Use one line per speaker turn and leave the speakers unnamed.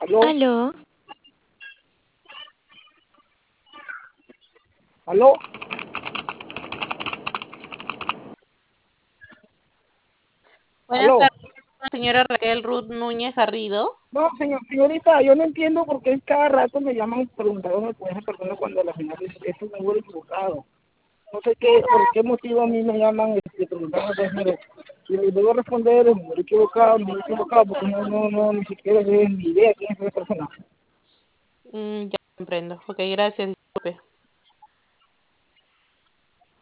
Aló,
Aló,
aló,
Buenas
aló.
tardes, señora Raquel Ruth Núñez Garrido.
No, señorita, yo no entiendo por qué cada rato me llaman preguntándome por esa persona cuando al final es un número equivocado. No sé por qué motivo a mí me llaman preguntando por número. Si les debo responder el número equivocado, porque ni siquiera es ni idea quién es esa persona.
Ya comprendo. Ok, gracias. Disculpe.